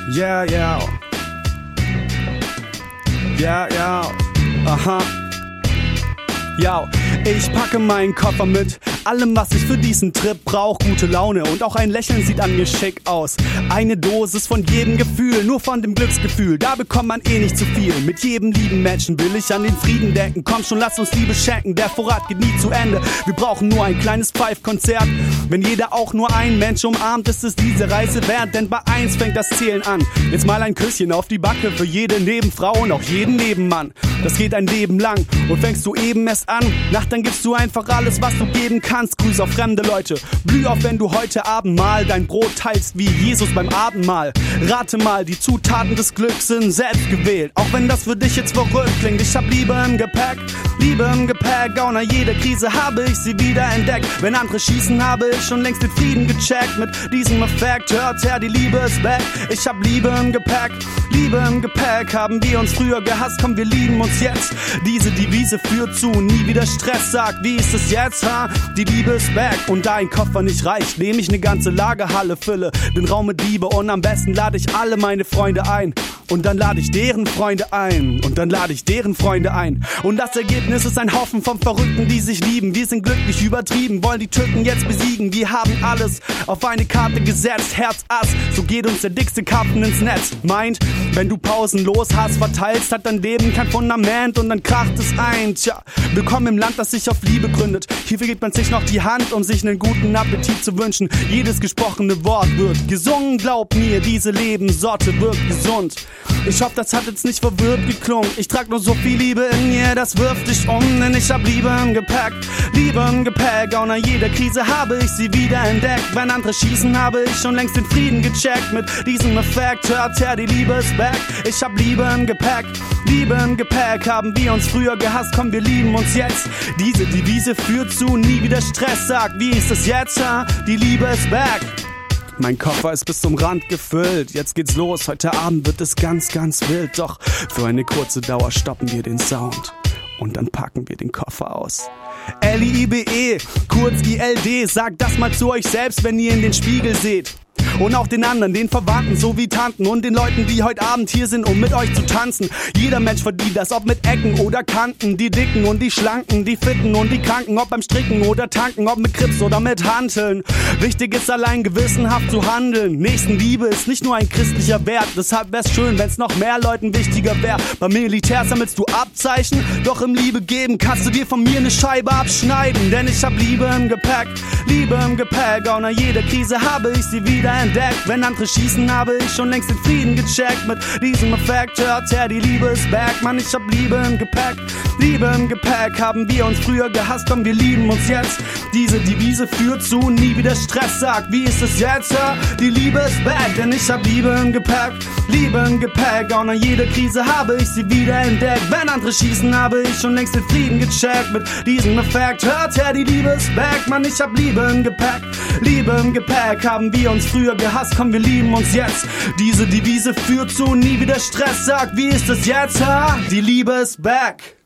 Yeah, yeah. Yeah, yeah. Aha. Ja, ich packe meinen Koffer mit allem, was ich für diesen Trip brauch. Gute Laune und auch ein Lächeln sieht an mir schick aus. Eine Dosis von jedem Gefühl, nur von dem Glücksgefühl. Da bekommt man eh nicht zu viel. Mit jedem lieben Menschen will ich an den Frieden denken. Komm schon, lass uns Liebe schenken, der Vorrat geht nie zu Ende. Wir brauchen nur ein kleines Pfeifkonzert. Wenn jeder auch nur ein Mensch umarmt, ist es diese Reise wert. Denn bei eins fängt das Zählen an. Jetzt mal ein Küsschen auf die Backe für jede Nebenfrau und auch jeden Nebenmann. Das geht ein Leben lang und fängst du eben erst an. Nach dann gibst du einfach alles, was du geben kannst. Grüß auf fremde Leute. Blüh auf, wenn du heute Abend mal dein Brot teilst wie Jesus beim Abendmahl. Rate mal, die Zutaten des Glücks sind selbst gewählt. Auch wenn das für dich jetzt verrückt klingt. Ich hab Liebe im Gepäck, Gauner. Jede Krise habe ich sie wieder entdeckt. Wenn andere schießen, habe ich schon längst den Frieden gecheckt. Mit diesem Effekt hört her, die Liebe ist back. Ich hab Liebe im Gepäck, haben wir uns früher gehasst, komm, wir lieben uns jetzt. Diese Devise führt zu nie wieder Stress, sagt, wie ist es jetzt, ha? Die Liebe ist back und da ein Koffer nicht reicht, nehm ich ne ganze Lagerhalle, fülle den Raum mit Liebe und am besten lade ich alle meine Freunde ein. Und dann lade ich deren Freunde ein. Und dann lade ich deren Freunde ein. Und das Ergebnis ist ein Haufen von Verrückten, die sich lieben. Wir sind glücklich übertrieben, wollen die Türken jetzt besiegen. Wir haben alles auf eine Karte gesetzt, Herz, Ass, so geht uns der dickste Karpfen ins Netz. Meint, wenn du pausenlos Hass verteilst, hat dein Leben kein Fundament und dann kracht es ein. Tja, willkommen im Land, das sich auf Liebe gründet. Hierfür gibt man sich noch die Hand, um sich einen guten Appetit zu wünschen. Jedes gesprochene Wort wird gesungen, glaub mir, diese Lebenssorte wirkt gesund. Ich hoffe, das hat jetzt nicht verwirrt geklungen. Ich trag nur so viel Liebe in mir, das wirft dich um. Denn ich hab Liebe im Gepäck, Gauner. Jede Krise habe ich sie wieder entdeckt. Wenn andere schießen, habe ich schon längst den Frieden gecheckt. Mit diesem Effekt hört her, die Liebe ist back. Ich hab Liebe im Gepäck, haben wir uns früher gehasst, komm, wir lieben uns jetzt. Diese Devise führt zu nie wieder Stress, sagt, wie ist es jetzt, ha? Die Liebe ist back. Mein Koffer ist bis zum Rand gefüllt, jetzt geht's los, heute Abend wird es ganz, ganz wild. Doch für eine kurze Dauer stoppen wir den Sound und dann packen wir den Koffer aus. L-I-B-E, kurz ILD, sagt das mal zu euch selbst, wenn ihr in den Spiegel seht. Und auch den anderen, den Verwandten sowie Tanten und den Leuten, die heute Abend hier sind, um mit euch zu tanzen. Jeder Mensch verdient das, ob mit Ecken oder Kanten. Die Dicken und die Schlanken, die Fitten und die Kranken, ob beim Stricken oder Tanken, ob mit Krips oder mit Hanteln. Wichtig ist allein gewissenhaft zu handeln. Nächstenliebe ist nicht nur ein christlicher Wert, deshalb wär's schön, wenn's noch mehr Leuten wichtiger wär. Beim Militär sammelst du Abzeichen, doch im Liebe geben kannst du dir von mir eine Scheibe abschneiden. Denn ich hab Liebe im Gepäck, Gauner. Jede Krise habe ich sie wieder entdeckt. Wenn andere schießen, habe ich schon längst den Frieden gecheckt. Mit diesem Effekt hört her, die Liebe ist back. Mann, ich hab Liebe im Gepäck, haben wir uns früher gehasst, komm, wir lieben uns jetzt. Diese Devise führt zu nie wieder Stress, sagt, wie ist es jetzt, ha? Die Liebe ist back, denn ich hab Liebe im Gepäck, Gauner. Jede Krise habe ich sie wieder entdeckt. Wenn andere schießen, habe ich schon längst den Frieden gecheckt. Mit diesem Effekt hört her, die Liebe ist back. Mann, ich hab Liebe im Gepäck, haben wir uns früher gehasst, komm, wir lieben uns jetzt. Diese Devise führt zu nie wieder Stress, sagt, wie ist es jetzt, ha? Die Liebe ist back.